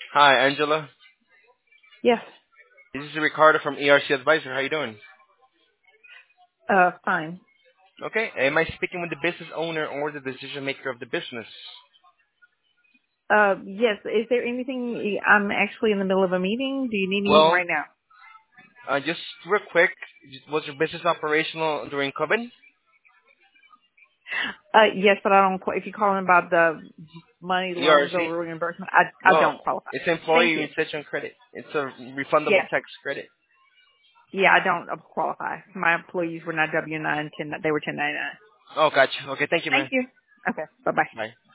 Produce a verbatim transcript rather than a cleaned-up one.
Hi, Angela. Yes. This is Ricardo from E R C Advisor. How you doing? Uh, fine. Okay. Am I speaking with the business owner or the decision maker of the business? Uh, yes. Is there anything? I'm actually in the middle of a meeting. Do you need anything Well, right now? uh, just real quick, was your business operational during COVID? Uh, yes, but I don't. If you're calling about the money loans or E R C? reimbursement, I I No, don't qualify. it's Thank employee you. retention credit. It's a refundable Yeah. tax credit. Yeah, I don't qualify. My employees were not W nine, ten. They were ten ninety nine. Oh, gotcha. Okay, thank you, Thank man. you. Okay. Bye bye. Bye.